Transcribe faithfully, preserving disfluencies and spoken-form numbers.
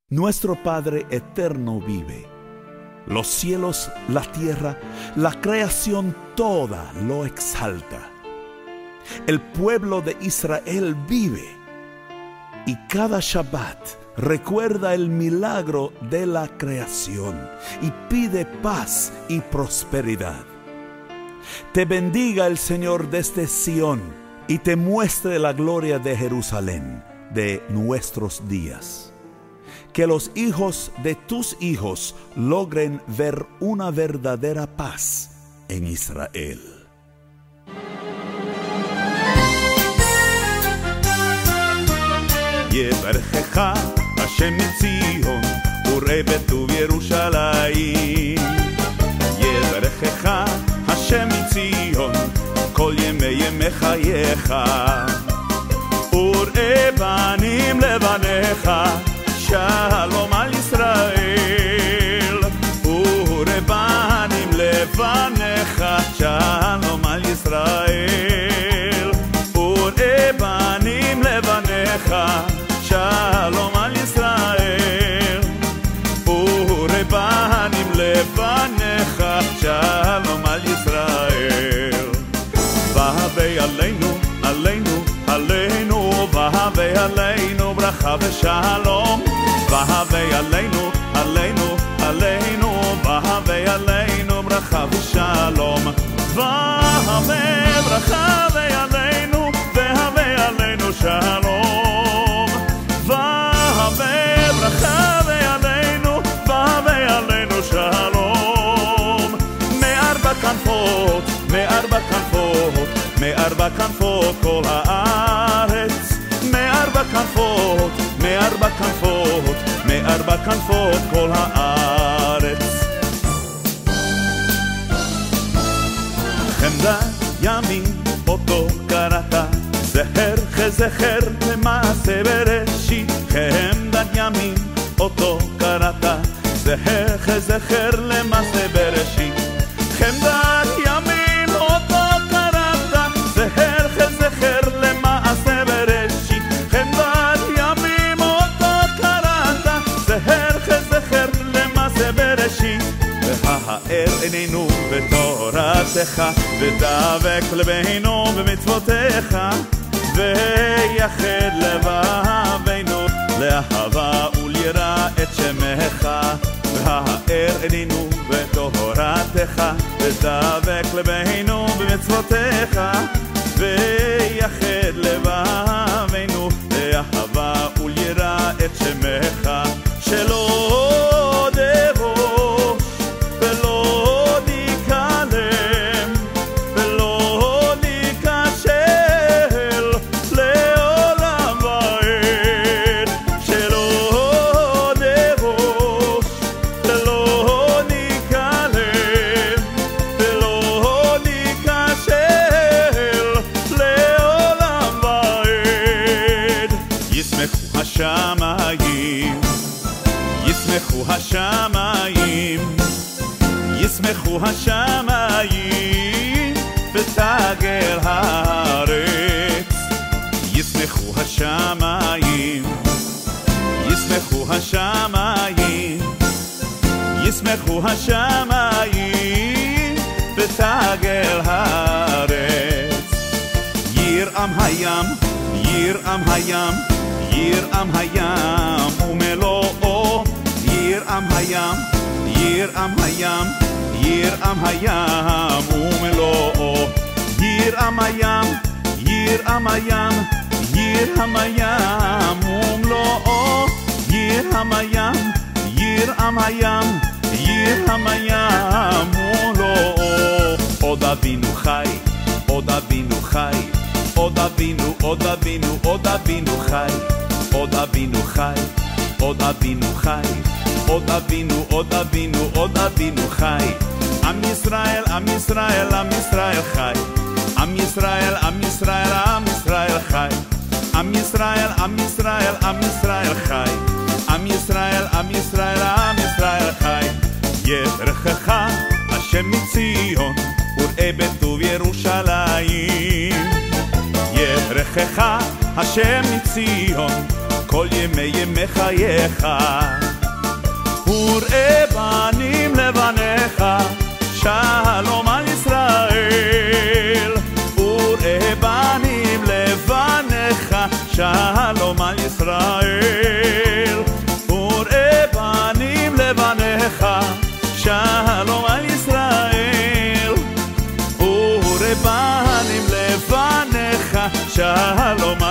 Nuestro Padre eterno vive. Los cielos, la tierra, la creación toda lo exalta. El pueblo de Israel vive y cada Shabbat recuerda el milagro de la creación y pide paz y prosperidad. Te bendiga el Señor desde Sión y te muestre la gloria de Jerusalén, de nuestros días. Que los hijos de tus hijos logren ver una verdadera paz en Israel. יברכך השם מציון וראה בטוב ירושלים. יברכך השם מציון כל ימי ימי חייך. וראה בנים לבניך שלום על ישראל. וראה בנים לבניך שלום על ישראל. וראה בנים לבניך שלום על ישראל. וראה בנים לבניך שלום על ישראל. והבא עלינו עלינו עלינו והבא עלינו ברכה ושלום. והבא עלינו עלינו עלינו והבא עלינו ברכה ושלום. והבא ברכה ועלינו והבא עלינו שלום. והבא ברכה ועלינו והבא עלינו שלום. מארבע כנפות מארבע כנפות מארבע כנפות כל הארץ. מארבע כנפות מארבע כנפות מארבע כנפות כל הארץ. חמדת ימים אותו קראת זכר כזכר למעשה בראשית. חמדת ימים אותו קראת זכר כזכר למעשה בראשית. חמדת ימים אותו קראת זכר כזכר למעשה בראשית. חמדת ימים אותו קראת זכר כזכר למעשה בראשית. והאר עינינו בתורתך ודבק לבנו במצוותיך. ויחד לבבינו לאהבה וליראה את שמך. והאר עינינו בתורתך ודבק לבנו במצוותיך. ויחד לבבינו לאהבה וליראה את שמך. שלא דבוש ולא ניכלם ולא ניכשל לעולם ועד. שלא דבוש ולא ניכלם ולא ניכשל לעולם ועד. ישמחו השמיים ישמחו השמיים ישמחו השמיים ותגל הארץ. ישמחו השמיים ישמחו השמיים ישמחו השמיים ותגל הארץ. ירעם הים ירעם הים ירעם הים ומלואו. ירעם הים ירעם הים ירעם הים ומלואו. ירעם הים ירעם הים ירעם הים ומלואו. ירעם הים ירעם הים ירעם הים ומלואו. עוד אבינו חי עוד אבינו חי עוד אבינו עוד אבינו עוד אבינו חי. עוד אבינו חי עוד אבינו חי עוד אבינו עוד אבינו עוד אבינו חי. עם ישראל עם ישראל עם ישראל חי. עם ישראל עם ישראל עם ישראל חי. עם ישראל עם ישראל עם ישראל חי. עם ישראל עם ישראל עם ישראל חי. יברכך השם מציון וראה בטוב ירושלים. יברכך השם מציון כל ימי ימי חייך. וראה בנים לבניך, שלום על ישראל. וראה בנים לבניך, שלום על ישראל. וראה בנים לבניך, שלום על ישראל. וראה בנים לבניך, שלום